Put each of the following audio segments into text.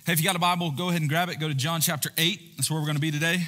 Hey, if you got a Bible, go ahead and grab it. Go to John chapter 8. That's where we're going to be today.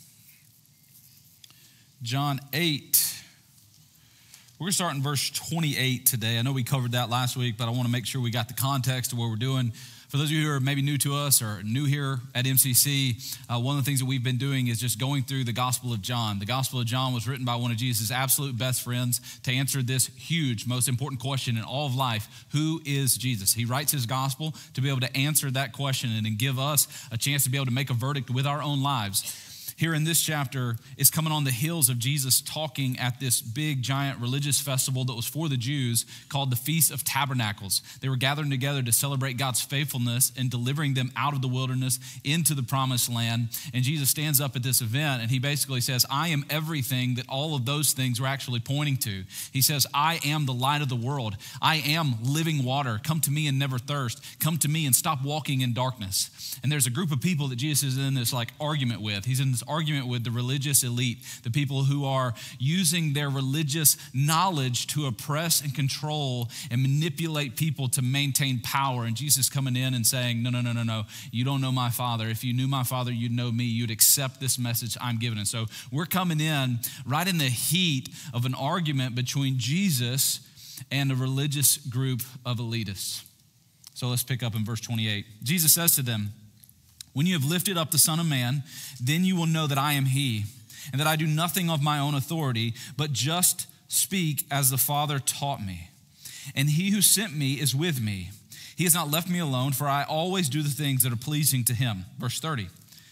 John 8. We're going to start in verse 28 today. I know we covered that last week, but I want to make sure we got the context of what we're doing. For those of you who are maybe new to us or new here at MCC, one of the things that we've been doing is just going through the Gospel of John. The Gospel of John was written by one of Jesus' absolute best friends to answer this huge, most important question in all of life: who is Jesus? He writes his gospel to be able to answer that question and then give us a chance to be able to make a verdict with our own lives. Here in this chapter is coming on the heels of Jesus talking at this big, giant religious festival that was for the Jews called the Feast of Tabernacles. They were gathering together to celebrate God's faithfulness in delivering them out of the wilderness into the promised land. And Jesus stands up at this event and he basically says, I am everything that all of those things were actually pointing to. He says, I am the light of the world. I am living water. Come to me and never thirst. Come to me and stop walking in darkness. And there's a group of people that Jesus is in this argument with. He's in this argument with the religious elite, the people who are using their religious knowledge to oppress and control and manipulate people to maintain power. And Jesus coming in and saying, no, you don't know my Father. If you knew my Father, you'd know me. You'd accept this message I'm giving. And so we're coming in right in the heat of an argument between Jesus and a religious group of elitists. So let's pick up in verse 28. Jesus says to them, when you have lifted up the Son of Man, then you will know that I am he, and that I do nothing of my own authority, but just speak as the Father taught me. And he who sent me is with me. He has not left me alone, for I always do the things that are pleasing to him. Verse 30.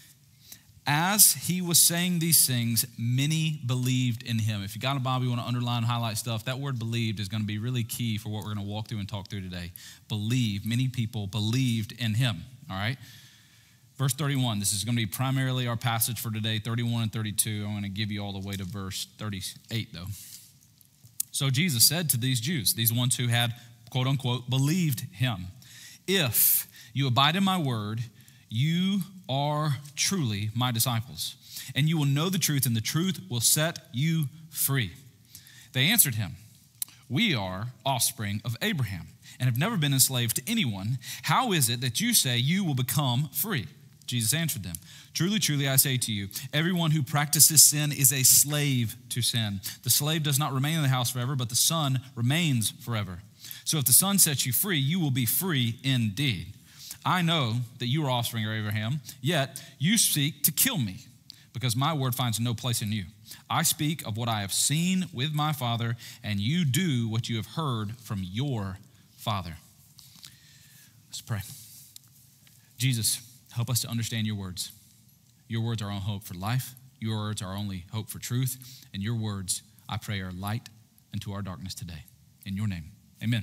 As he was saying these things, many believed in him. If you got a Bible, you want to underline, highlight stuff, that word believed is going to be really key for what we're going to walk through and talk through today. Believe. Many people believed in him. All right. Verse 31, this is going to be primarily our passage for today, 31 and 32. I'm going to give you all the way to verse 38, though. So Jesus said to these Jews, these ones who had, quote unquote, believed him, if you abide in my word, you are truly my disciples, and you will know the truth, and the truth will set you free. They answered him, we are offspring of Abraham and have never been enslaved to anyone. How is it that you say you will become free? Jesus answered them, truly, truly, I say to you, everyone who practices sin is a slave to sin. The slave does not remain in the house forever, but the son remains forever. So if the son sets you free, you will be free indeed. I know that you are offspring of Abraham, yet you seek to kill me, because my word finds no place in you. I speak of what I have seen with my Father, and you do what you have heard from your father. Let's pray. Jesus, help us to understand your words. Your words are our hope for life. Your words are our only hope for truth. And your words, I pray, are light into our darkness today. In your name, amen.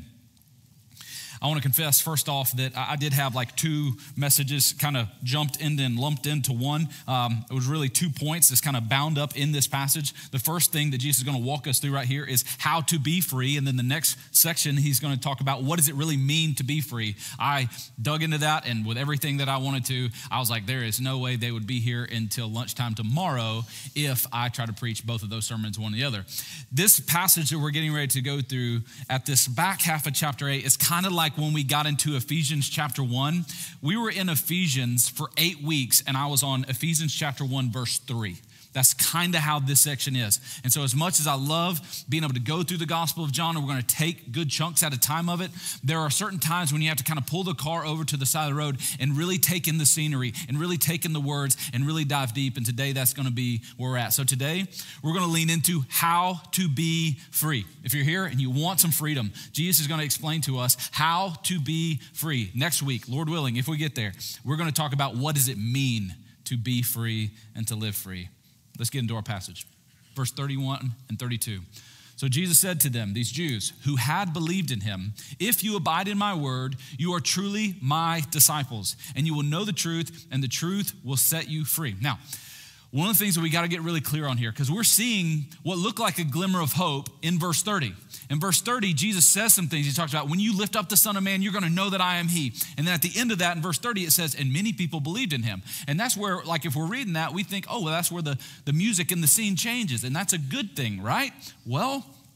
I want to confess first off that I did have two messages kind of jumped in and lumped into one. It was really 2 points that's kind of bound up in this passage. The first thing that Jesus is going to walk us through right here is how to be free. And then the next section, he's going to talk about what does it really mean to be free. I dug into that, and with everything that I wanted to, I was like, there is no way they would be here until lunchtime tomorrow if I try to preach both of those sermons one or the other. This passage that we're getting ready to go through at this back half of chapter 8 is kind of like when we got into Ephesians chapter 1. We were in Ephesians for 8 weeks, and I was on Ephesians chapter 1, verse 3. That's kind of how this section is. And so as much as I love being able to go through the Gospel of John, and we're going to take good chunks at a time of it, there are certain times when you have to kind of pull the car over to the side of the road and really take in the scenery and really take in the words and really dive deep. And today that's going to be where we're at. So today we're going to lean into how to be free. If you're here and you want some freedom, Jesus is going to explain to us how to be free. Next week, Lord willing, if we get there, we're going to talk about what does it mean to be free and to live free. Let's get into our passage. Verse 31 and 32. So Jesus said to them, these Jews who had believed in him, if you abide in my word, you are truly my disciples, and you will know the truth, and the truth will set you free. Now, one of the things that we got to get really clear on here, because we're seeing what looked like a glimmer of hope in verse 30. In verse 30, Jesus says some things. He talks about when you lift up the Son of Man, you're going to know that I am he. And then at the end of that, in verse 30, it says, and many people believed in him. And that's where, if we're reading that, we think, oh, well, that's where the music and the scene changes. And that's a good thing, right? Well,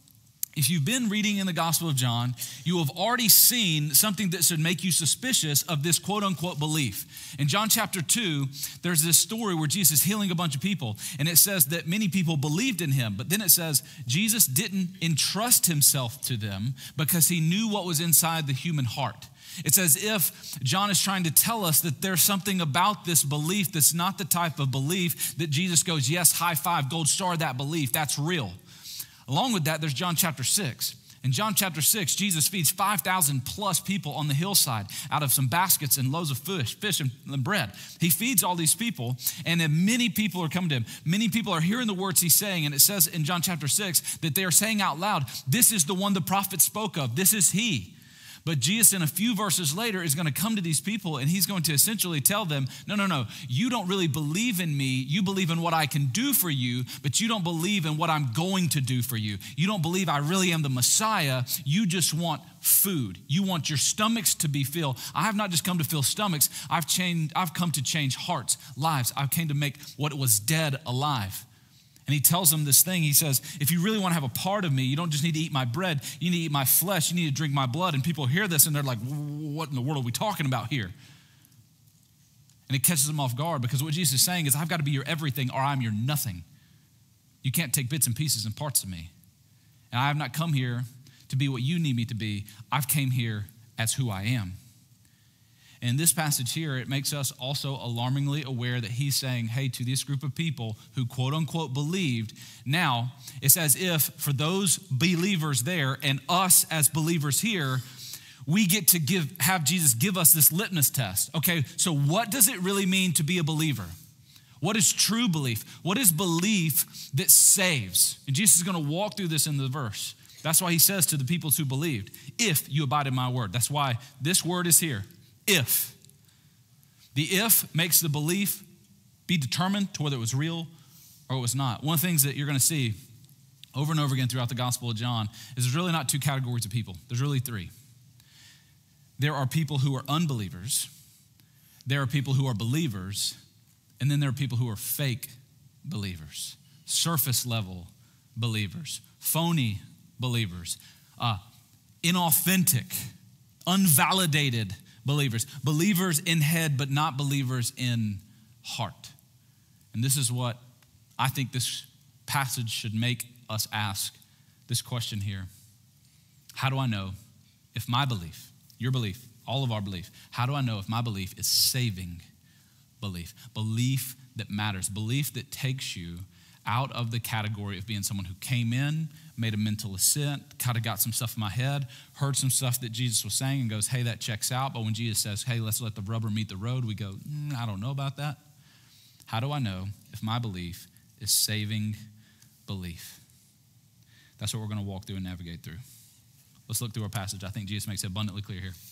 if you've been reading in the Gospel of John, you have already seen something that should make you suspicious of this quote unquote belief. In John chapter 2, there's this story where Jesus is healing a bunch of people, and it says that many people believed in him, but then it says Jesus didn't entrust himself to them because he knew what was inside the human heart. It's as if John is trying to tell us that there's something about this belief that's not the type of belief that Jesus goes, yes, high five, gold star that belief, that's real. Along with that, there's John chapter 6. In John chapter 6, Jesus feeds 5,000 plus people on the hillside out of some baskets and loaves of fish and bread. He feeds all these people, and then many people are coming to him. Many people are hearing the words he's saying, and it says in John chapter 6 that they are saying out loud, this is the one the prophet spoke of. This is he. But Jesus, in a few verses later, is going to come to these people, and he's going to essentially tell them, no, you don't really believe in me. You believe in what I can do for you, but you don't believe in what I'm going to do for you. You don't believe I really am the Messiah. You just want food. You want your stomachs to be filled. I have not just come to fill stomachs. I've come to change hearts, lives. I came to make what was dead alive. And he tells them this thing. He says, if you really want to have a part of me, you don't just need to eat my bread. You need to eat my flesh. You need to drink my blood. And people hear this and they're like, what in the world are we talking about here? And it catches them off guard because what Jesus is saying is, I've got to be your everything or I'm your nothing. You can't take bits and pieces and parts of me. And I have not come here to be what you need me to be. I've came here as who I am. In this passage here, it makes us also alarmingly aware that he's saying, hey, to this group of people who quote unquote believed, now it's as if for those believers there and us as believers here, we get to have Jesus give us this litmus test. Okay, so what does it really mean to be a believer? What is true belief? What is belief that saves? And Jesus is going to walk through this in the verse. That's why he says to the people who believed, if you abide in my word. That's why this word is here. If. The if makes the belief be determined to whether it was real or it was not. One of the things that you're going to see over and over again throughout the Gospel of John is there's really not two categories of people. There's really three. There are people who are unbelievers. There are people who are believers. And then there are people who are fake believers, surface level believers, phony believers, inauthentic, unvalidated believers in head, but not believers in heart. And this is what I think this passage should make us ask this question here. How do I know if my belief, your belief, all of our belief, how do I know if my belief is saving belief? Belief that matters, belief that takes you out of the category of being someone who came in, made a mental assent, kind of got some stuff in my head, heard some stuff that Jesus was saying and goes, hey, that checks out. But when Jesus says, hey, let's let the rubber meet the road, we go, I don't know about that. How do I know if my belief is saving belief? That's what we're going to walk through and navigate through. Let's look through our passage. I think Jesus makes it abundantly clear here.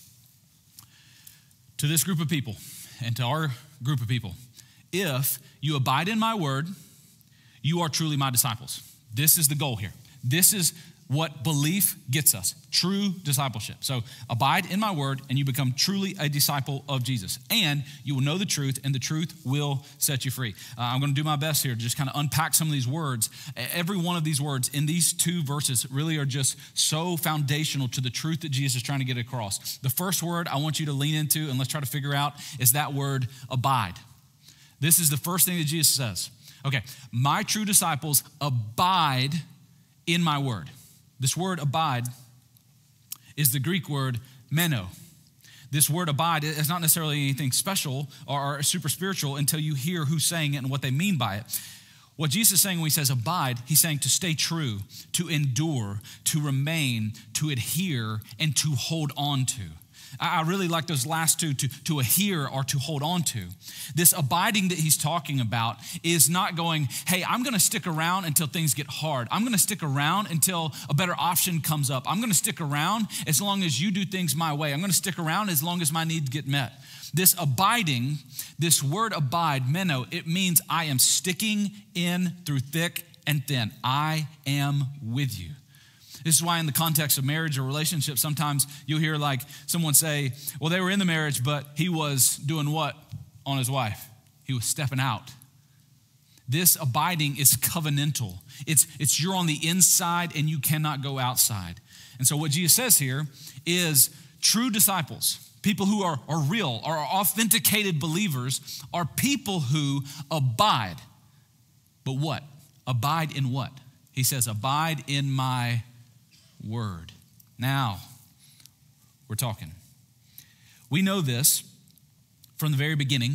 To this group of people and to our group of people, if you abide in my word, you are truly my disciples. This is the goal here. This is what belief gets us, true discipleship. So abide in my word and you become truly a disciple of Jesus. And you will know the truth and the truth will set you free. I'm going to do my best here to just kind of unpack some of these words. Every one of these words in these two verses really are just so foundational to the truth that Jesus is trying to get across. The first word I want you to lean into and let's try to figure out is that word abide. This is the first thing that Jesus says. Okay, my true disciples abide in my word. This word abide is the Greek word meno. This word abide is not necessarily anything special or super spiritual until you hear who's saying it and what they mean by it. What Jesus is saying when he says abide, he's saying to stay true, to endure, to remain, to adhere, and to hold on to. I really like those last two, to adhere or to hold on to. This abiding that he's talking about is not going, hey, I'm going to stick around until things get hard. I'm going to stick around until a better option comes up. I'm going to stick around as long as you do things my way. I'm going to stick around as long as my needs get met. This abiding, this word abide, meno, it means I am sticking in through thick and thin. I am with you. This is why in the context of marriage or relationship, sometimes you'll hear like someone say, well, they were in the marriage, but he was doing what on his wife? He was stepping out. This abiding is covenantal. It's you're on the inside and you cannot go outside. And so what Jesus says here is true disciples, people who are real, are authenticated believers, are people who abide. But what? Abide in what? He says, abide in my word. Now, we're talking. We know this from the very beginning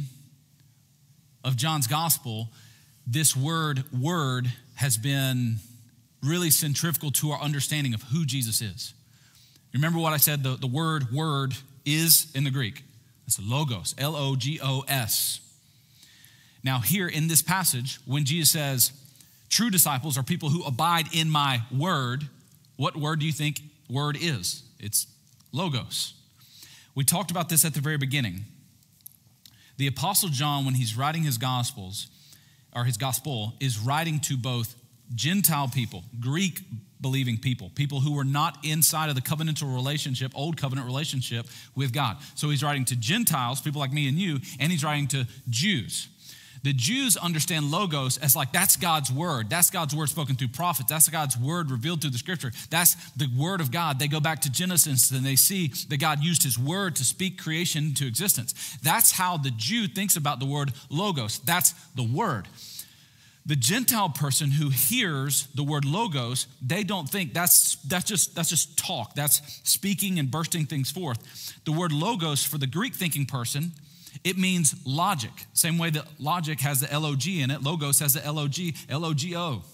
of John's gospel. This word has been really centrifugal to our understanding of who Jesus is. Remember what I said, the word is in the Greek. It's logos, Logos. Now here in this passage, when Jesus says, true disciples are people who abide in my word, what word do you think word is? It's logos. We talked about this at the very beginning. The Apostle John, when he's writing his gospels, or his gospel, is writing to both Gentile people, Greek-believing people, people who were not inside of the covenantal relationship, old covenant relationship with God. So he's writing to Gentiles, people like me and you, and he's writing to Jews. The Jews understand logos as like, that's God's word. That's God's word spoken through prophets. That's God's word revealed through the scripture. That's the word of God. They go back to Genesis and they see that God used his word to speak creation into existence. That's how the Jew thinks about the word logos. That's the word. The Gentile person who hears the word logos, they don't think that's just talk. That's speaking and bursting things forth. The word logos for the Greek thinking person, it means logic. Same way that logic has the L-O-G in it, logos has the L-O-G, L-O-G-O.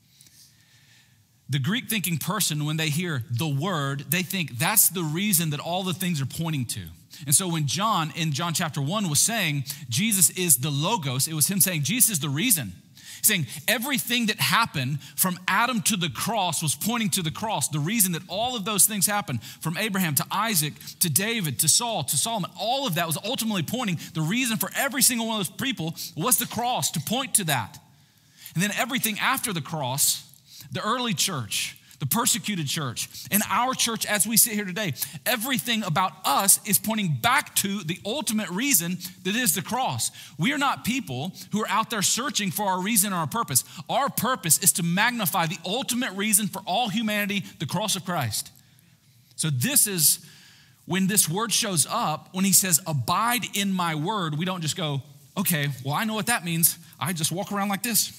The Greek thinking person, when they hear the word, they think that's the reason that all the things are pointing to. And so when John, in John chapter 1, was saying Jesus is the logos, it was him saying Jesus is the reason. Saying everything that happened from Adam to the cross was pointing to the cross. The reason that all of those things happened, from Abraham to Isaac to David to Saul to Solomon, all of that was ultimately pointing, the reason for every single one of those people was the cross, to point to that. And then everything after the cross, the early church, the persecuted church, and our church as we sit here today, everything about us is pointing back to the ultimate reason that is the cross. We are not people who are out there searching for our reason or our purpose. Our purpose is to magnify the ultimate reason for all humanity, the cross of Christ. So this is when this word shows up, when he says, abide in my word, we don't just go, okay, well, I know what that means. I just walk around like this.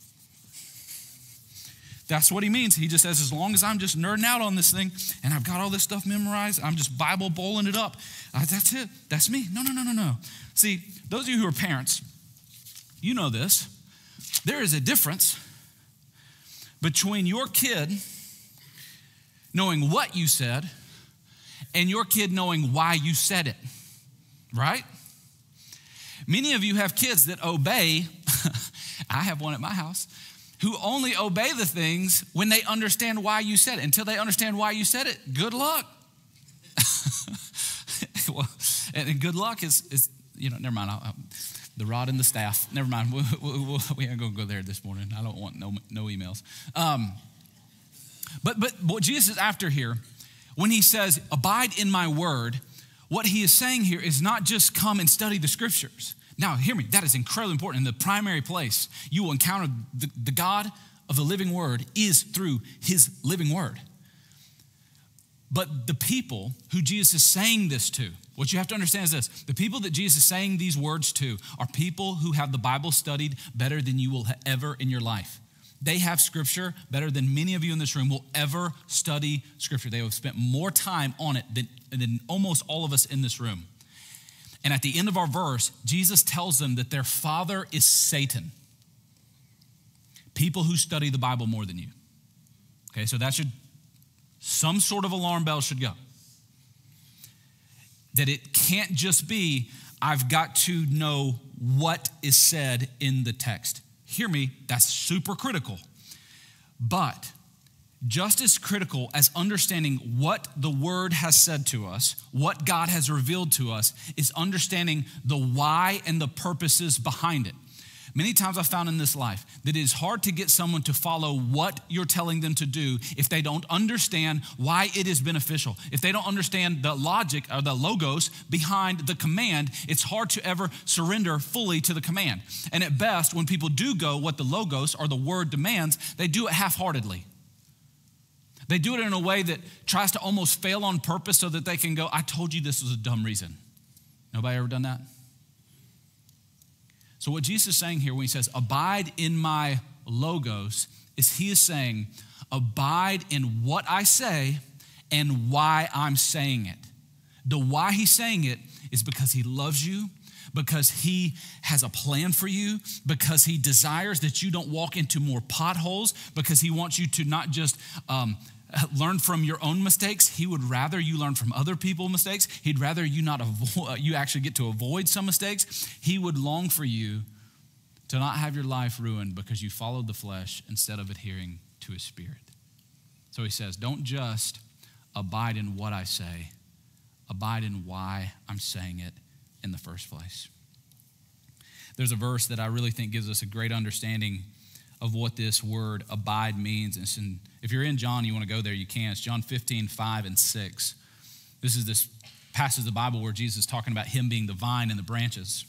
That's what he means. He just says, as long as I'm just nerding out on this thing and I've got all this stuff memorized, I'm just Bible bowling it up. That's it. That's me. No. See, those of you who are parents, you know this. There is a difference between your kid knowing what you said and your kid knowing why you said it, right? Many of you have kids that obey. I have one at my house, who only obey the things when they understand why you said it. Until they understand why you said it, good luck. Well, and good luck is never mind. The rod and the staff. Never mind. We ain't gonna go there this morning. I don't want no emails. But what Jesus is after here, when he says, abide in my word, what he is saying here is not just come and study the scriptures. Now, hear me, that is incredibly important. In the primary place you will encounter the God of the living word is through his living word. But the people who Jesus is saying this to, what you have to understand is this: the people that Jesus is saying these words to are people who have the Bible studied better than you will ever in your life. They have scripture better than many of you in this room will ever study scripture. They have spent more time on it than almost all of us in this room. And at the end of our verse, Jesus tells them that their father is Satan. People who study the Bible more than you. Okay, so that should, some sort of alarm bell should go. That it can't just be, I've got to know what is said in the text. Hear me, that's super critical. But just as critical as understanding what the word has said to us, what God has revealed to us, is understanding the why and the purposes behind it. Many times I've found in this life that it is hard to get someone to follow what you're telling them to do if they don't understand why it is beneficial. If they don't understand the logic or the logos behind the command, it's hard to ever surrender fully to the command. And at best, when people do go what the logos or the word demands, they do it half-heartedly. They do it in a way that tries to almost fail on purpose so that they can go, I told you this was a dumb reason. Nobody ever done that? So what Jesus is saying here when he says, abide in my logos, is he is saying, abide in what I say and why I'm saying it. The why he's saying it is because he loves you, because he has a plan for you, because he desires that you don't walk into more potholes, because he wants you to not just learn from your own mistakes. He would rather you learn from other people's mistakes. He'd rather you actually get to avoid some mistakes. He would long for you to not have your life ruined because you followed the flesh instead of adhering to his spirit. So he says, don't just abide in what I say, abide in why I'm saying it in the first place. There's a verse that I really think gives us a great understanding of what this word abide means. And if you're in John, you want to go there, you can. It's John 15, 5 and 6. This is this passage of the Bible where Jesus is talking about him being the vine and the branches.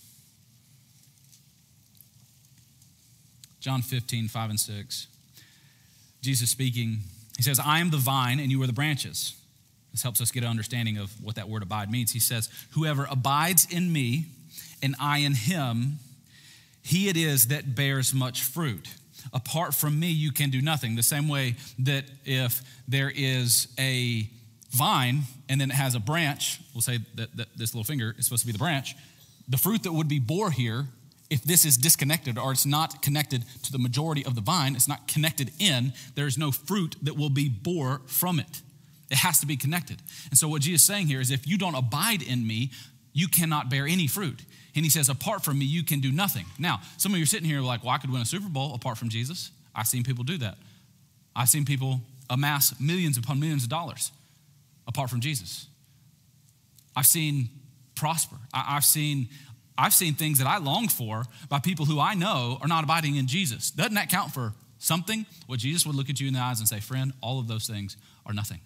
John 15, 5 and 6. Jesus speaking, he says, I am the vine and you are the branches. This helps us get an understanding of what that word abide means. He says, whoever abides in me and I in him, he it is that bears much fruit. Apart from me, you can do nothing. The same way that if there is a vine and then it has a branch, we'll say that this little finger is supposed to be the branch, the fruit that would be bore here, if this is disconnected or it's not connected to the majority of the vine, it's not connected in, there's no fruit that will be bore from it. It has to be connected. And so what Jesus is saying here is if you don't abide in me, you cannot bear any fruit. And he says, apart from me, you can do nothing. Now, some of you are sitting here like, well, I could win a Super Bowl apart from Jesus. I've seen people do that. I've seen people amass millions upon millions of dollars apart from Jesus. I've seen prosper. I've seen things that I long for by people who I know are not abiding in Jesus. Doesn't that count for something? Well, Jesus would look at you in the eyes and say, friend, all of those things are nothing.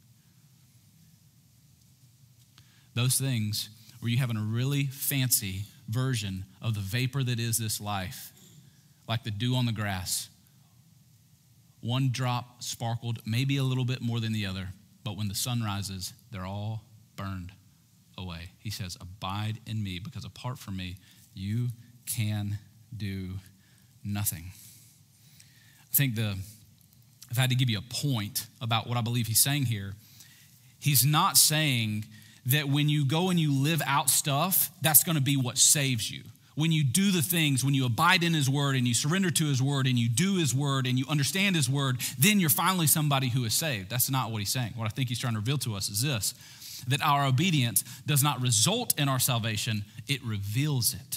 Those things where you having a really fancy version of the vapor that is this life, like the dew on the grass. One drop sparkled maybe a little bit more than the other, but when the sun rises, they're all burned away. He says, abide in me, because apart from me, you can do nothing. I think if I had to give you a point about what I believe he's saying here, he's not saying that when you go and you live out stuff, that's going to be what saves you. When you do the things, when you abide in his word and you surrender to his word and you do his word and you understand his word, then you're finally somebody who is saved. That's not what he's saying. What I think he's trying to reveal to us is this, that our obedience does not result in our salvation, it reveals it.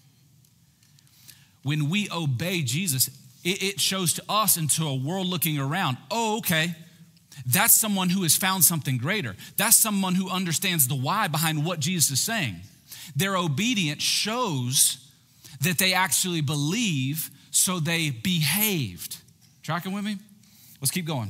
When we obey Jesus, it shows to us and to a world looking around, oh, okay, that's someone who has found something greater. That's someone who understands the why behind what Jesus is saying. Their obedience shows that they actually believe, so they behaved. Tracking with me? Let's keep going.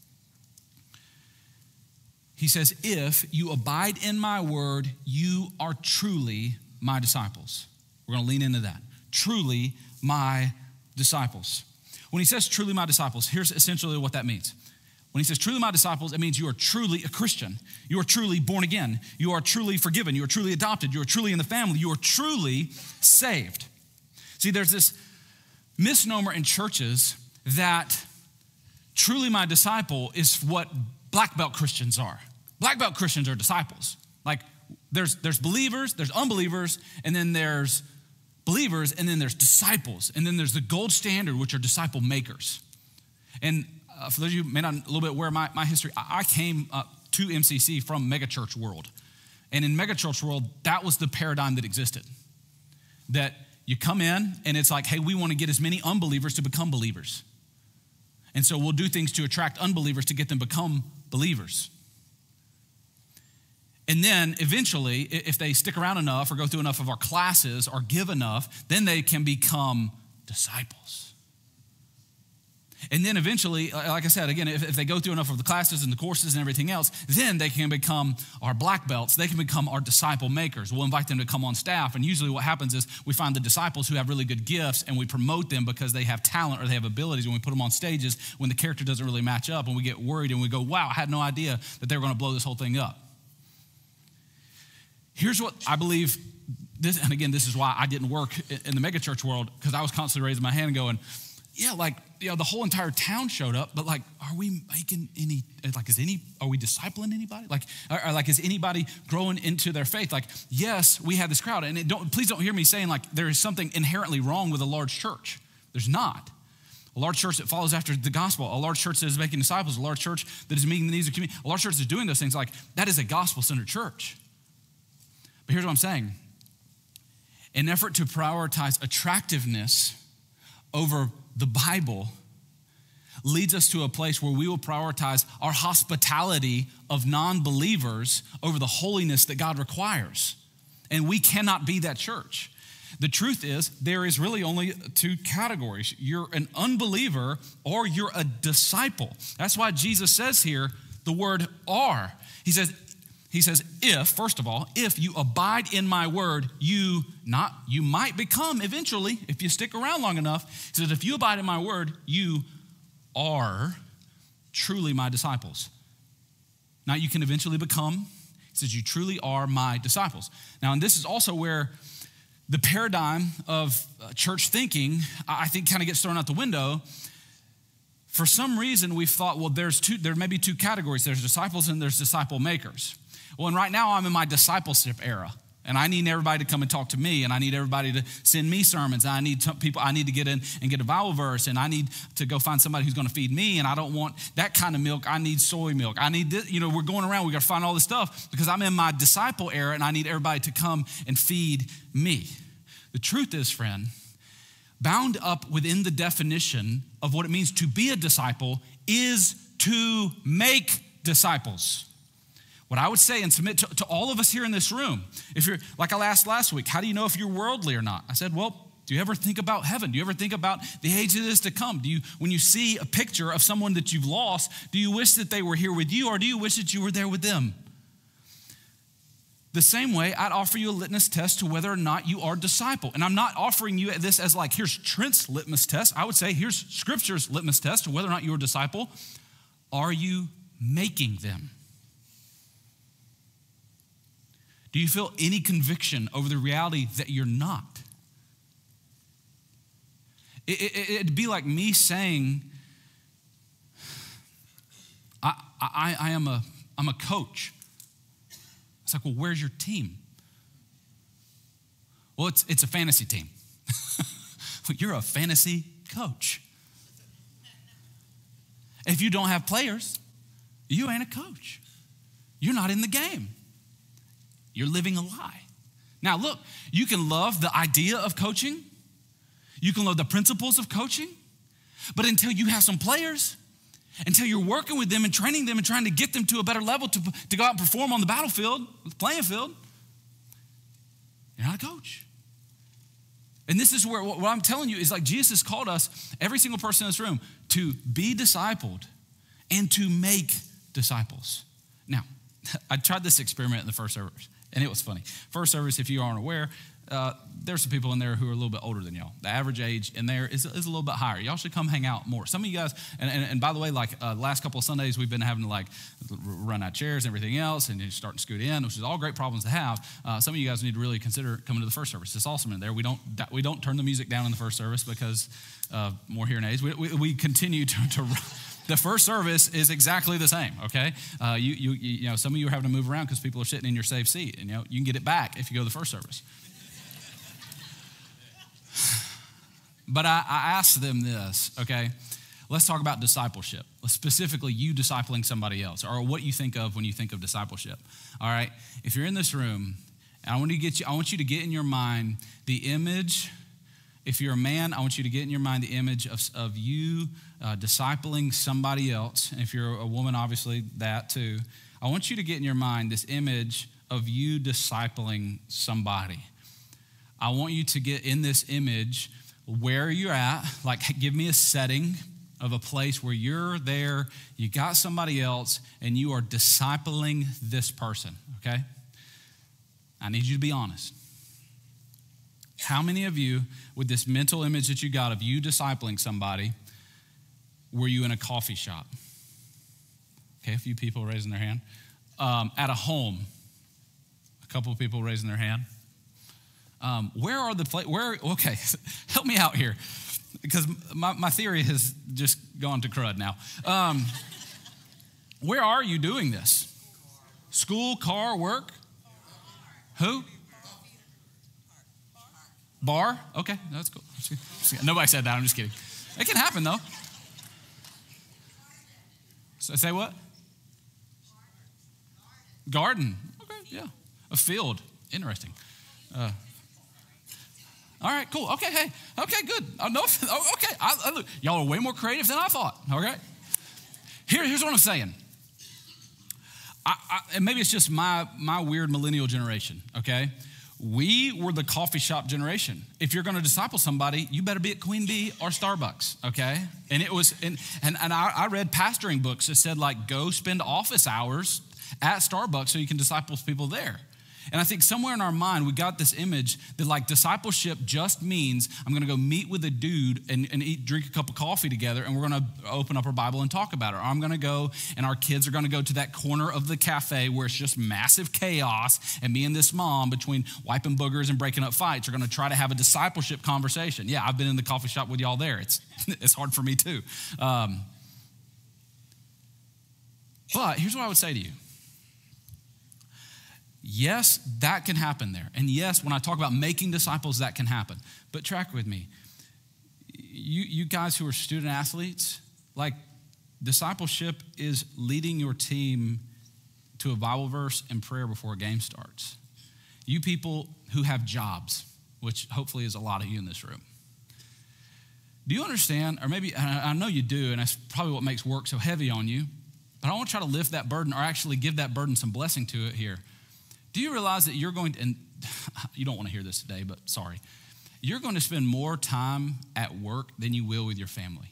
He says, if you abide in my word, you are truly my disciples. We're going to lean into that. Truly my disciples. When he says truly my disciples, here's essentially what that means. When he says truly my disciples, it means you are truly a Christian. You are truly born again. You are truly forgiven. You are truly adopted. You are truly in the family. You are truly saved. See, there's this misnomer in churches that truly my disciple is what black belt Christians are. Black belt Christians are disciples. Like there's believers, there's unbelievers, and then there's believers, and then there's disciples. And then there's the gold standard, which are disciple makers. And for those of you who may not a little bit aware of my history, I came to MCC from megachurch world. And in megachurch world, that was the paradigm that existed. That you come in and it's like, hey, we want to get as many unbelievers to become believers. And so we'll do things to attract unbelievers to get them to become believers. And then eventually, if they stick around enough or go through enough of our classes or give enough, then they can become disciples. And then eventually, like I said, again, if they go through enough of the classes and the courses and everything else, then they can become our black belts. They can become our disciple makers. We'll invite them to come on staff. And usually what happens is we find the disciples who have really good gifts and we promote them because they have talent or they have abilities. And we put them on stages when the character doesn't really match up and we get worried and we go, wow, I had no idea that they were going to blow this whole thing up. Here's what I believe, this, and again, this is why I didn't work in the megachurch world, because I was constantly raising my hand and going, yeah, like, you know, the whole entire town showed up, but like, are we making any, like, are we discipling anybody? Like, like, is anybody growing into their faith? Like, yes, we had this crowd, and please don't hear me saying like there is something inherently wrong with a large church. There's not. A large church that follows after the gospel, a large church that is making disciples, a large church that is meeting the needs of the community, a large church that is doing those things, like, that is a gospel-centered church. But here's what I'm saying. In an effort to prioritize attractiveness over the Bible leads us to a place where we will prioritize our hospitality of non-believers over the holiness that God requires. And we cannot be that church. The truth is, there is really only two categories. You're an unbeliever or you're a disciple. That's why Jesus says here the word "are." He says, if, first of all, if you abide in my word, you might become eventually, if you stick around long enough. He says, if you abide in my word, you are truly my disciples. Now you can eventually become. He says, you truly are my disciples. Now, and this is also where the paradigm of church thinking, I think, kind of gets thrown out the window. For some reason, we've thought, well, there may be two categories. There's disciples and there's disciple makers. Well, and right now I'm in my discipleship era, and I need everybody to come and talk to me, and I need everybody to send me sermons. I need people. I need to get in and get a Bible verse, and I need to go find somebody who's going to feed me, and I don't want that kind of milk. I need soy milk. I need this. You know, we're going around. We got to find all this stuff because I'm in my disciple era, and I need everybody to come and feed me. The truth is, friend, bound up within the definition of what it means to be a disciple is to make disciples. What I would say and submit to all of us here in this room, if you're, like I asked last week, how do you know if you're worldly or not? I said, well, do you ever think about heaven? Do you ever think about the age that is to come? When you see a picture of someone that you've lost, do you wish that they were here with you, or do you wish that you were there with them? The same way, I'd offer you a litmus test to whether or not you are a disciple. And I'm not offering you this as like, here's Trent's litmus test. I would say, here's Scripture's litmus test to whether or not you're a disciple. Are you making them? Do you feel any conviction over the reality that you're not? It'd be like me saying, I'm a coach. It's like, well, where's your team? Well, it's a fantasy team. Well, you're a fantasy coach. If you don't have players, you ain't a coach. You're not in the game. You're living a lie. Now, look, you can love the idea of coaching. You can love the principles of coaching. But until you have some players, until you're working with them and training them and trying to get them to a better level to go out and perform on the battlefield, the playing field, you're not a coach. And this is where what I'm telling you is like Jesus called us, every single person in this room, to be discipled and to make disciples. Now, I tried this experiment in the first service, and it was funny. First service, if you aren't aware, there's some people in there who are a little bit older than y'all. The average age in there is a little bit higher. Y'all should come hang out more. Some of you guys, and by the way, like last couple of Sundays, we've been having to like run out chairs and everything else, and starting to scoot in, which is all great problems to have. Some of you guys need to really consider coming to the first service. It's awesome in there. We don't turn the music down in the first service because more hearing aids. We continue to the first service is exactly the same, okay? You know, some of you are having to move around because people are sitting in your safe seat, and you can get it back if you go to the first service. But I asked them this, okay? Let's talk about discipleship. Specifically, you discipling somebody else, or what you think of when you think of discipleship. All right? If you're in this room, and I want you to get in your mind the image. If you're a man, I want you to get in your mind the image of you discipling somebody else. And if you're a woman, obviously that too. I want you to get in your mind this image of you discipling somebody. I want you to get in this image where you're at, like give me a setting of a place where you're there, you got somebody else, and you are discipling this person, okay? I need you to be honest. How many of you, with this mental image that you got of you discipling somebody, were you in a coffee shop? Okay, a few people raising their hand. At a home, a couple of people raising their hand. Where are the okay, help me out here, because my theory has just gone to crud now. Where are you doing this? School, car, work? Who? Bar? Okay, that's cool. Nobody said that, I'm just kidding. It can happen though. So say what? Garden. Okay, yeah. A field. Interesting. All right, cool. Okay, hey. Okay, good. Okay. Look, y'all are way more creative than I thought. Okay. Here's what I'm saying. And maybe it's just my weird millennial generation, okay? We were the coffee shop generation. If you're going to disciple somebody, you better be at Queen Bee or Starbucks, okay? And it was, and I read pastoring books that said, like, go spend office hours at Starbucks so you can disciple people there. And I think somewhere in our mind, we got this image that like discipleship just means I'm going to go meet with a dude and drink a cup of coffee together, and we're going to open up our Bible and talk about it. Or I'm going to go and our kids are going to go to that corner of the cafe where it's just massive chaos, and me and this mom, between wiping boogers and breaking up fights, are going to try to have a discipleship conversation. Yeah, I've been in the coffee shop with y'all there. It's hard for me too. But here's what I would say to you. Yes, that can happen there. And yes, when I talk about making disciples, that can happen. But track with me. You guys who are student athletes, like discipleship is leading your team to a Bible verse and prayer before a game starts. You people who have jobs, which hopefully is a lot of you in this room. Do you understand, or maybe, I know you do, and that's probably what makes work so heavy on you, but I want to try to lift that burden or actually give that burden some blessing to it here. Do you realize that you're going to, and you don't want to hear this today, but sorry, you're going to spend more time at work than you will with your family.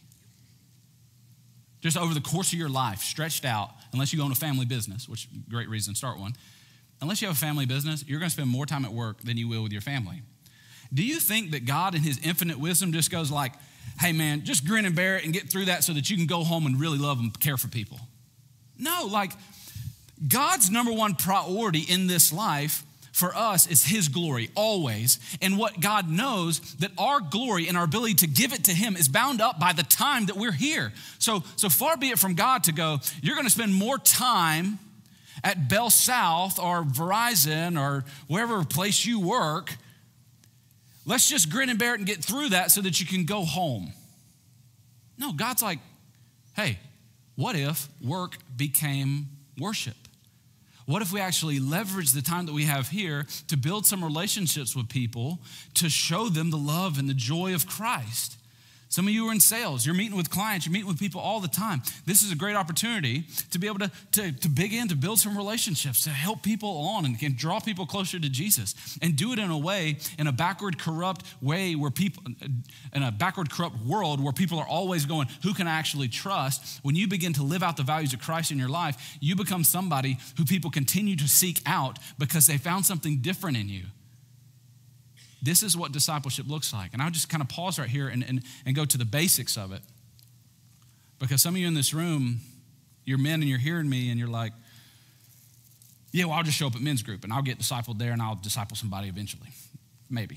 Just over the course of your life, stretched out, unless you own a family business, which is a great reason to start one. Unless you have a family business, you're going to spend more time at work than you will with your family. Do you think that God in his infinite wisdom just goes like, hey man, just grin and bear it and get through that so that you can go home and really love and care for people? No, like, God's number one priority in this life for us is his glory, always. And what God knows, that our glory and our ability to give it to him is bound up by the time that we're here. So far be it from God to go, you're going to spend more time at Bell South or Verizon or wherever place you work. Let's just grin and bear it and get through that so that you can go home. No, God's like, hey, what if work became worship? What if we actually leverage the time that we have here to build some relationships with people, to show them the love and the joy of Christ? Some of you are in sales. You're meeting with clients. You're meeting with people all the time. This is a great opportunity to be able to begin to build some relationships, to help people on and draw people closer to Jesus, and do it in a way, in a backward, corrupt way where people, in a backward, corrupt world where people are always going, who can I actually trust? When you begin to live out the values of Christ in your life, you become somebody who people continue to seek out because they found something different in you. This is what discipleship looks like. And I'll just kind of pause right here and go to the basics of it. Because some of you in this room, you're men and you're hearing me and you're like, yeah, well, I'll just show up at men's group and I'll get discipled there and I'll disciple somebody eventually. Maybe.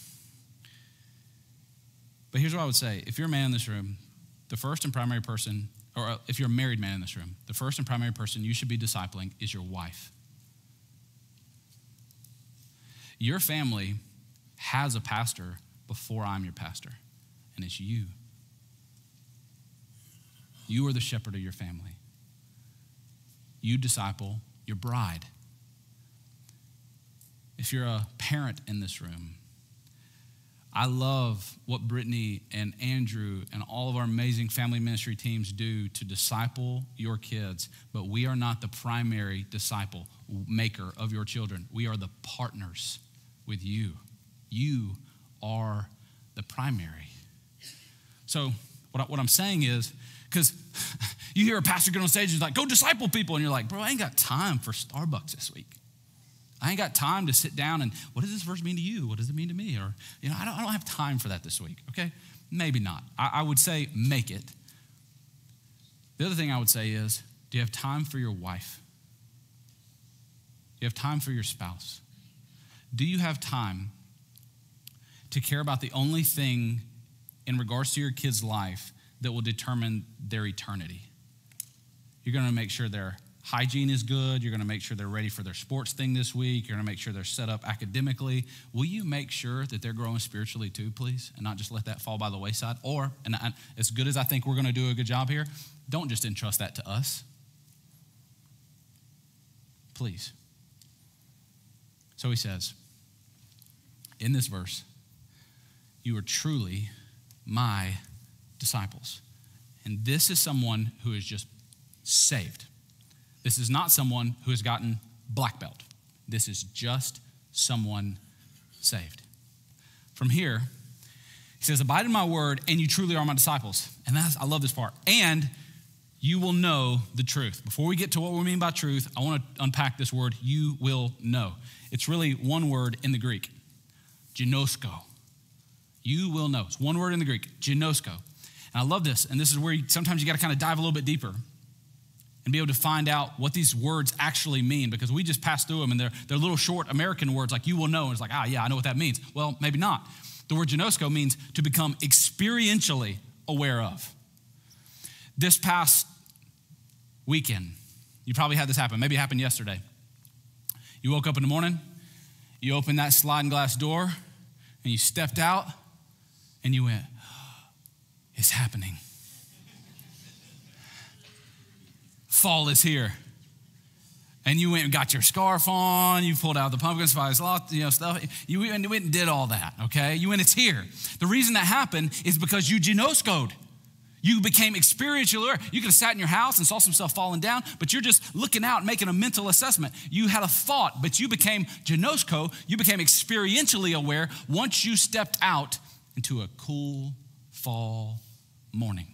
But here's what I would say. If you're a man in this room, the first and primary person, or if you're a married man in this room, the first and primary person you should be discipling is your wife. Your family has a pastor before I'm your pastor, and it's you. You are the shepherd of your family. You disciple your bride. If you're a parent in this room, I love what Brittany and Andrew and all of our amazing family ministry teams do to disciple your kids, but we are not the primary disciple maker of your children. We are the partners with you. You are the primary. So what I'm saying is, because you hear a pastor get on stage and he's like, go disciple people. And you're like, bro, I ain't got time for Starbucks this week. I ain't got time to sit down and what does this verse mean to you? What does it mean to me? Or, I don't have time for that this week, okay? Maybe not. I would say make it. The other thing I would say is, do you have time for your wife? Do you have time for your spouse? Do you have time to care about the only thing in regards to your kid's life that will determine their eternity? You're going to make sure their hygiene is good. You're going to make sure they're ready for their sports thing this week. You're going to make sure they're set up academically. Will you make sure that they're growing spiritually too, please, and not just let that fall by the wayside? Or, and as good as I think we're going to do a good job here, don't just entrust that to us. Please. So he says, in this verse, you are truly my disciples. And this is someone who is just saved. This is not someone who has gotten black belt. This is just someone saved. From here, he says, abide in my word, and you truly are my disciples. And I love this part. And you will know the truth. Before we get to what we mean by truth, I want to unpack this word, you will know. It's really one word in the Greek, ginosko. You will know. It's one word in the Greek, ginosko. And I love this. And this is where sometimes you got to kind of dive a little bit deeper and be able to find out what these words actually mean, because we just pass through them and they're little short American words like you will know. And it's like, yeah, I know what that means. Well, maybe not. The word ginosko means to become experientially aware of. This past weekend, you probably had this happen. Maybe it happened yesterday. You woke up in the morning, you opened that sliding glass door, and you stepped out, and you went, it's happening. Fall is here. And you went and got your scarf on, you pulled out the pumpkin spice, stuff. You went and did all that, okay? You went, it's here. The reason that happened is because you ginoskoed. You became experientially aware. You could have sat in your house and saw some stuff falling down, but you're just looking out and making a mental assessment. You had a thought, but you became ginosko. You became experientially aware once you stepped out into a cool fall morning.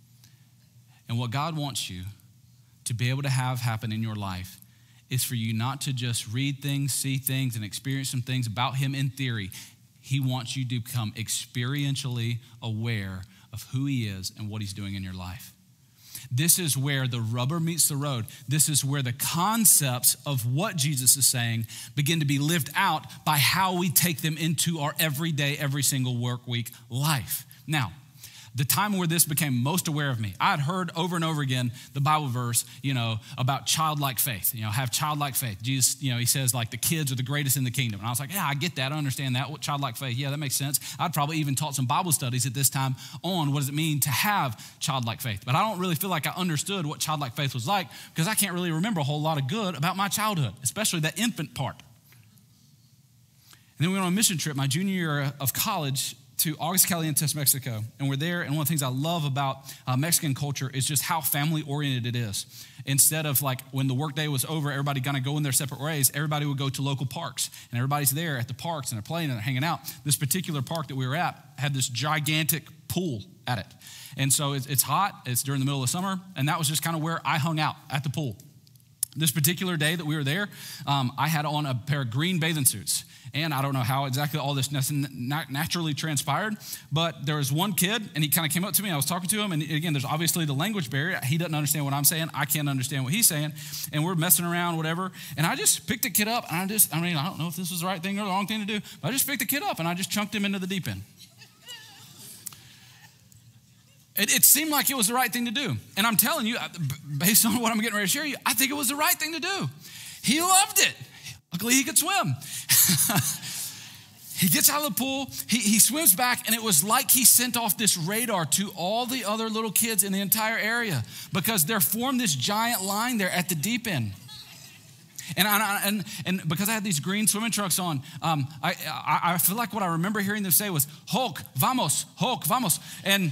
And what God wants you to be able to have happen in your life is for you not to just read things, see things, and experience some things about him in theory. He wants you to become experientially aware of who he is and what he's doing in your life. This is where the rubber meets the road. This is where the concepts of what Jesus is saying begin to be lived out by how we take them into our everyday, every single work week life. Now, the time where this became most aware of me, I had heard over and over again the Bible verse, about childlike faith. Have childlike faith. Jesus, he says like the kids are the greatest in the kingdom. And I was like, yeah, I get that. I understand that. What childlike faith? Yeah, that makes sense. I'd probably even taught some Bible studies at this time on what does it mean to have childlike faith. But I don't really feel like I understood what childlike faith was like because I can't really remember a whole lot of good about my childhood, especially that infant part. And then we went on a mission trip my junior year of college to Aguas Calientes, Mexico. And we're there, and one of the things I love about Mexican culture is just how family-oriented it is. Instead of like when the workday was over, everybody gonna go in their separate ways, everybody would go to local parks. And everybody's there at the parks, and they're playing and they're hanging out. This particular park that we were at had this gigantic pool at it. And so it's hot, it's during the middle of summer, and that was just kind of where I hung out, at the pool. This particular day that we were there, I had on a pair of green bathing suits. And I don't know how exactly all this naturally transpired, but there was one kid, and he kind of came up to me. I was talking to him, and again, there's obviously the language barrier. He doesn't understand what I'm saying. I can't understand what he's saying, and we're messing around, whatever. And I just picked the kid up, and I don't know if this was the right thing or the wrong thing to do, but I just picked the kid up, and I just chunked him into the deep end. It seemed like it was the right thing to do. And I'm telling you, based on what I'm getting ready to share you, I think it was the right thing to do. He loved it. Luckily, he could swim. He gets out of the pool, he swims back, and it was like he sent off this radar to all the other little kids in the entire area because they're formed this giant line there at the deep end. And because I had these green swimming trunks on, I feel like what I remember hearing them say was, Hulk, vamos, and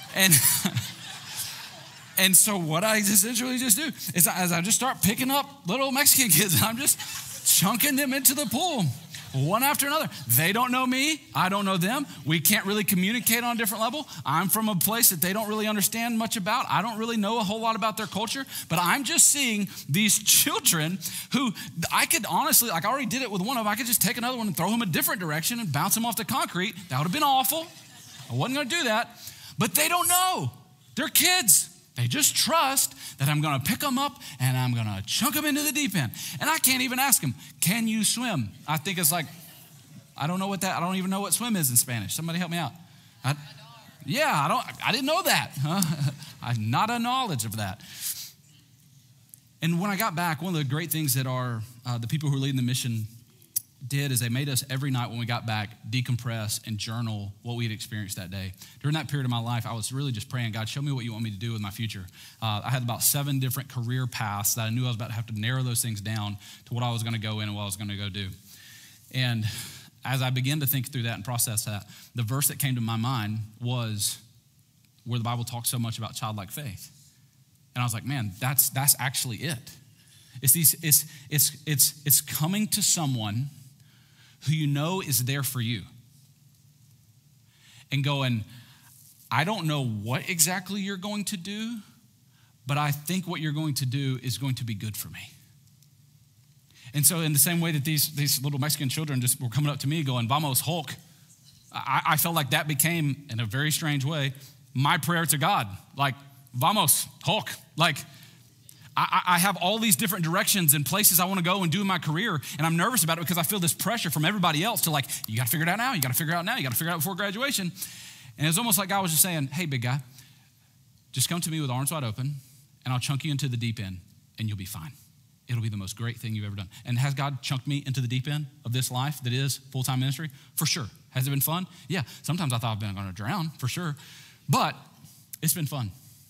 and so what I essentially just do is as I just start picking up little Mexican kids, and I'm just chunking them into the pool. one after another. They don't know me. I don't know them. We can't really communicate on a different level. I'm from a place that they don't really understand much about. I don't really know a whole lot about their culture, but I'm just seeing these children who I could honestly, like I already did it with one of them. I could just take another one and throw him a different direction and bounce him off the concrete. That would have been awful. I wasn't going to do that, but they don't know. They're kids. They just trust that I'm going to pick them up and I'm going to chunk them into the deep end. And I can't even ask them, can you swim? I think it's like, I don't even know what swim is in Spanish. Somebody help me out. I didn't know that. I have not a knowledge of that. And when I got back, one of the great things that the people who are leading the mission did is they made us every night when we got back decompress and journal what we had experienced that day. During that period of my life, I was really just praying, God, show me what you want me to do with my future. I had about 7 different career paths that I knew I was about to have to narrow those things down to what I was going to go in and what I was going to go do. And as I began to think through that and process that, the verse that came to my mind was where the Bible talks so much about childlike faith. And I was like, man, that's actually it. It's coming to someone who you know is there for you and going, I don't know what exactly you're going to do, but I think what you're going to do is going to be good for me. And so in the same way that these little Mexican children just were coming up to me going, vamos, Hulk, I felt like that became, in a very strange way, my prayer to God. Like, vamos, Hulk, like, I have all these different directions and places I want to go and do in my career, and I'm nervous about it because I feel this pressure from everybody else to like, you got to figure it out now, you got to figure it out now, you got to figure it out before graduation. And it's almost like God was just saying, hey, big guy, just come to me with arms wide open, and I'll chunk you into the deep end, and you'll be fine. It'll be the most great thing you've ever done. And has God chunked me into the deep end of this life that is full-time ministry? For sure. Has it been fun? Yeah. Sometimes I thought I've been going to drown, for sure. But it's been fun.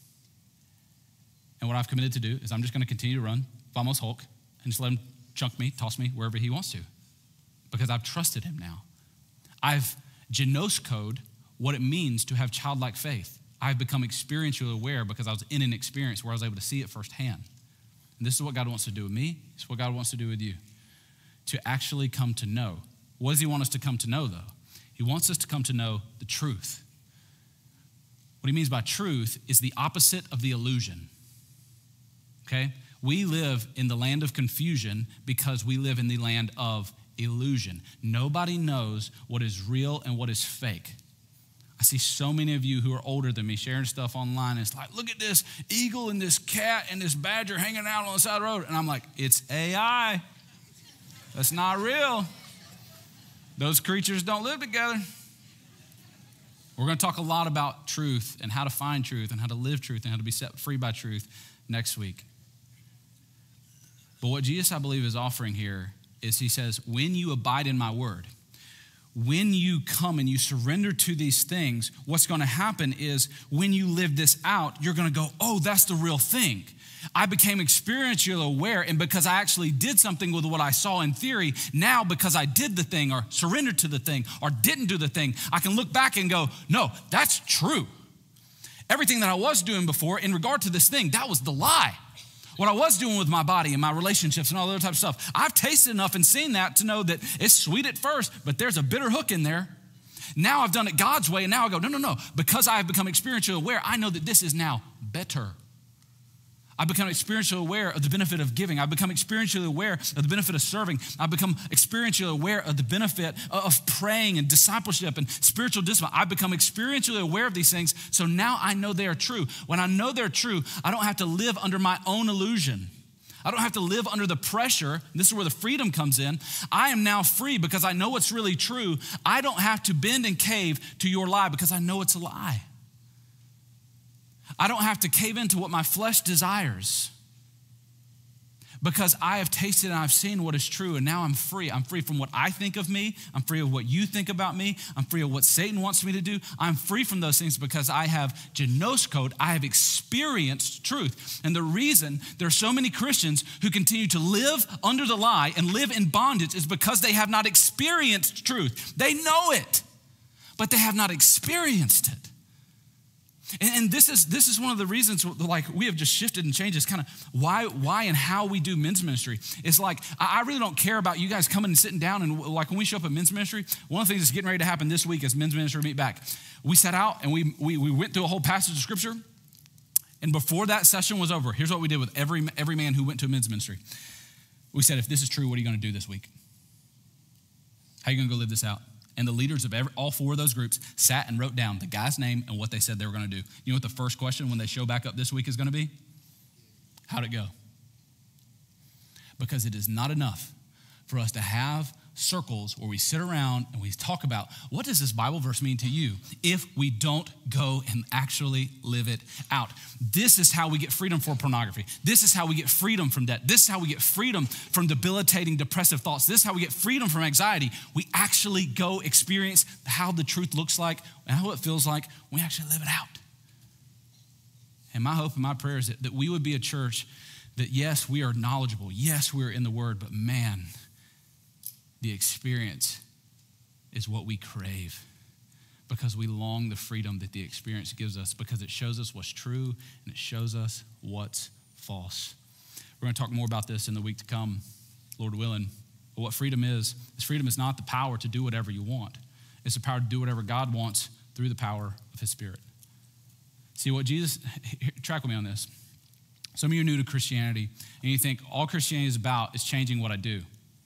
And what I've committed to do is I'm just going to continue to run Vamos Hulk and just let him chunk me, toss me wherever he wants to, because I've trusted him now. I've genoscode what it means to have childlike faith. I've become experientially aware because I was in an experience where I was able to see it firsthand. And this is what God wants to do with me. It's what God wants to do with you, to actually come to know. What does he want us to come to know, though? He wants us to come to know the truth. What he means by truth is the opposite of the illusion. Okay? We live in the land of confusion because we live in the land of illusion. Nobody knows what is real and what is fake. I see so many of you who are older than me sharing stuff online. It's like, look at this eagle and this cat and this badger hanging out on the side of the road. And I'm like, it's AI. That's not real. Those creatures don't live together. We're going to talk a lot about truth and how to find truth and how to live truth and how to be set free by truth next week. But what Jesus, I believe, is offering here is he says, when you abide in my word, when you come and you surrender to these things, what's going to happen is when you live this out, you're going to go, oh, that's the real thing. I became experientially aware, and because I actually did something with what I saw in theory, now because I did the thing or surrendered to the thing or didn't do the thing, I can look back and go, no, that's true. Everything that I was doing before in regard to this thing, that was the lie. What I was doing with my body and my relationships and all that type of stuff, I've tasted enough and seen that to know that it's sweet at first, but there's a bitter hook in there. Now I've done it God's way, and now I go, no. Because I have become experientially aware, I know that this is now better. I've become experientially aware of the benefit of giving. I've become experientially aware of the benefit of serving. I've become experientially aware of the benefit of praying and discipleship and spiritual discipline. I've become experientially aware of these things, so now I know they are true. When I know they're true, I don't have to live under my own illusion. I don't have to live under the pressure. This is where the freedom comes in. I am now free because I know what's really true. I don't have to bend and cave to your lie because I know it's a lie. I don't have to cave into what my flesh desires because I have tasted and I've seen what is true, and now I'm free. I'm free from what I think of me. I'm free of what you think about me. I'm free of what Satan wants me to do. I'm free from those things because I have genoscode. I have experienced truth. And the reason there are so many Christians who continue to live under the lie and live in bondage is because they have not experienced truth. They know it, but they have not experienced it. And this is one of the reasons, like, we have just shifted and changed. It's kind of why and how we do men's ministry. It's like, I really don't care about you guys coming and sitting down. And like, when we show up at men's ministry, one of the things that's getting ready to happen this week as men's ministry meet back, we sat out and we went through a whole passage of scripture. And before that session was over, here's what we did with every man who went to a men's ministry. We said, if this is true, what are you going to do this week? How are you going to go live this out? And the leaders of all four of those groups sat and wrote down the guy's name and what they said they were going to do. You know what the first question when they show back up this week is going to be? How'd it go? Because it is not enough for us to have circles where we sit around and we talk about, what does this Bible verse mean to you, if we don't go and actually live it out. This is how we get freedom from pornography. This is how we get freedom from debt. This is how we get freedom from debilitating depressive thoughts. This is how we get freedom from anxiety. We actually go experience how the truth looks like and how it feels like when we actually live it out. And my hope and my prayer is that we would be a church that, yes, we are knowledgeable. Yes, we are in the Word, but man, the experience is what we crave, because we long the freedom that the experience gives us, because it shows us what's true and it shows us what's false. We're going to talk more about this in the week to come, Lord willing. But what freedom is not the power to do whatever you want. It's the power to do whatever God wants through the power of his Spirit. See what Jesus, track with me on this. Some of you are new to Christianity and you think all Christianity is about is changing what I do.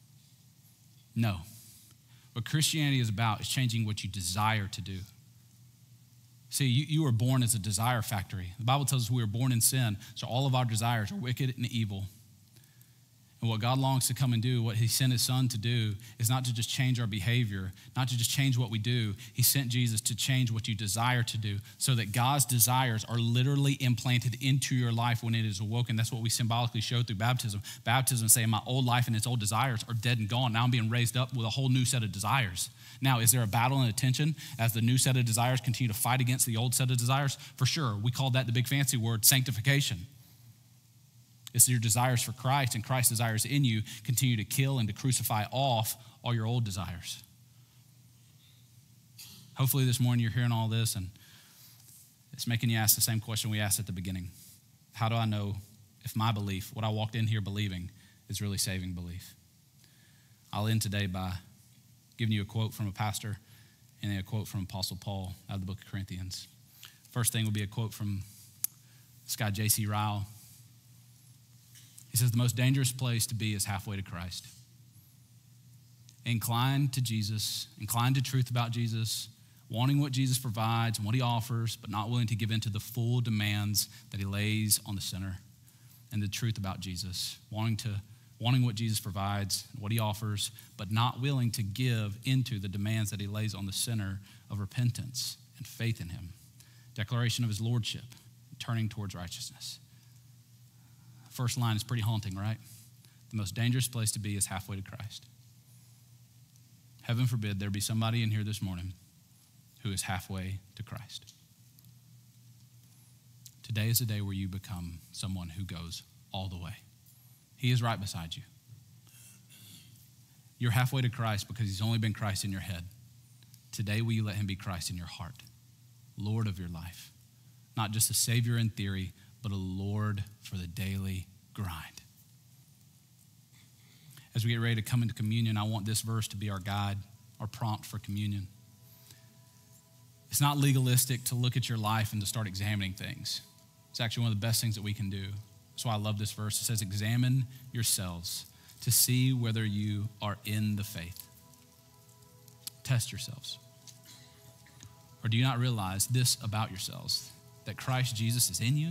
No. What Christianity is about is changing what you desire to do. See, you were born as a desire factory. The Bible tells us we were born in sin, so all of our desires are wicked and evil. And what God longs to come and do, what he sent his son to do, is not to just change our behavior, not to just change what we do. He sent Jesus to change what you desire to do, so that God's desires are literally implanted into your life when it is awoken. That's what we symbolically show through baptism. Baptism is saying my old life and its old desires are dead and gone. Now I'm being raised up with a whole new set of desires. Now, is there a battle and a tension as the new set of desires continue to fight against the old set of desires? For sure. We call that the big fancy word sanctification. It's your desires for Christ and Christ's desires in you continue to kill and to crucify off all your old desires. Hopefully this morning you're hearing all this and it's making you ask the same question we asked at the beginning. How do I know if my belief, what I walked in here believing, is really saving belief? I'll end today by giving you a quote from a pastor and then a quote from Apostle Paul out of the book of Corinthians. First thing will be a quote from this guy, J.C. Ryle. He says, the most dangerous place to be is halfway to Christ. Inclined to Jesus, inclined to truth about Jesus, wanting what Jesus provides and what he offers, but not willing to give in to the full demands that he lays on the sinner, and the truth about Jesus, wanting what Jesus provides and what he offers, but not willing to give into the demands that he lays on the sinner of repentance and faith in him, declaration of his lordship, turning towards righteousness. First line is pretty haunting, right? The most dangerous place to be is halfway to Christ. Heaven forbid there be somebody in here this morning who is halfway to Christ. Today is the day where you become someone who goes all the way. He is right beside you. You're halfway to Christ because he's only been Christ in your head. Today, will you let him be Christ in your heart, Lord of your life? Not just a Savior in theory, but a Lord for the daily grind. As we get ready to come into communion, I want this verse to be our guide, our prompt for communion. It's not legalistic to look at your life and to start examining things. It's actually one of the best things that we can do. That's why I love this verse. It says, examine yourselves to see whether you are in the faith. Test yourselves. Or do you not realize this about yourselves, that Christ Jesus is in you?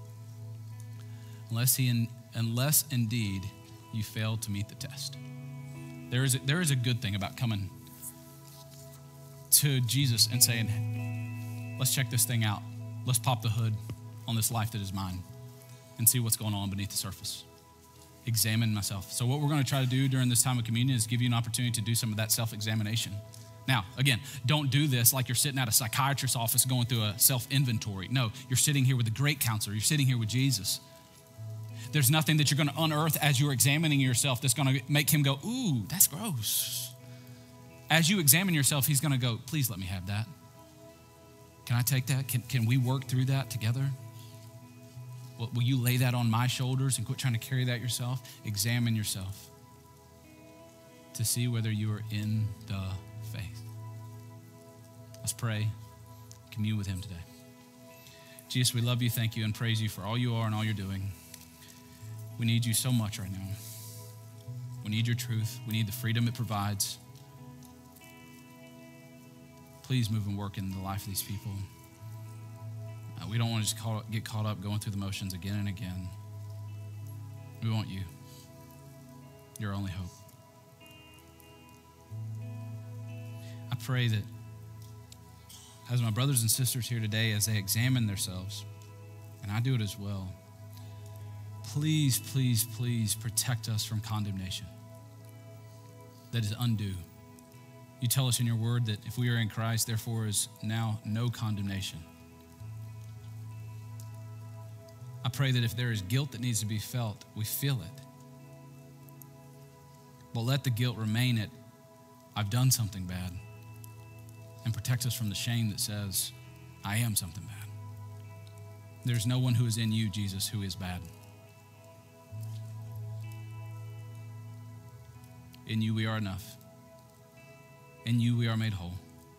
Unless indeed you fail to meet the test. There is a good thing about coming to Jesus and saying, let's check this thing out. Let's pop the hood on this life that is mine and see what's going on beneath the surface. Examine myself. So what we're going to try to do during this time of communion is give you an opportunity to do some of that self-examination. Now, again, don't do this like you're sitting at a psychiatrist's office going through a self-inventory. No, you're sitting here with a great counselor. You're sitting here with Jesus. There's nothing that you're going to unearth as you're examining yourself that's going to make him go, ooh, that's gross. As you examine yourself, he's going to go, please let me have that. Can I take that? Can we work through that together? Will you lay that on my shoulders and quit trying to carry that yourself? Examine yourself to see whether you are in the faith. Let's pray, commune with him today. Jesus, we love you, thank you, and praise you for all you are and all you're doing. We need you so much right now. We need your truth. We need the freedom it provides. Please move and work in the life of these people. We don't want to just get caught up going through the motions again and again. We want you, your only hope. I pray that as my brothers and sisters here today, as they examine themselves, and I do it as well, please, please, please protect us from condemnation that is undue. You tell us in your word that if we are in Christ, therefore is now no condemnation. I pray that if there is guilt that needs to be felt, we feel it. But let the guilt remain at, I've done something bad, and protect us from the shame that says, I am something bad. There's no one who is in you, Jesus, who is bad. In you we are enough. In you we are made whole.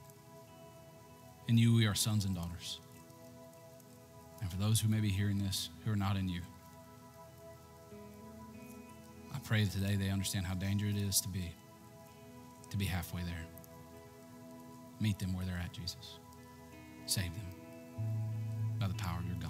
In you we are sons and daughters. And for those who may be hearing this, who are not in you, I pray that today they understand how dangerous it is to be halfway there. Meet them where they're at, Jesus. Save them by the power of your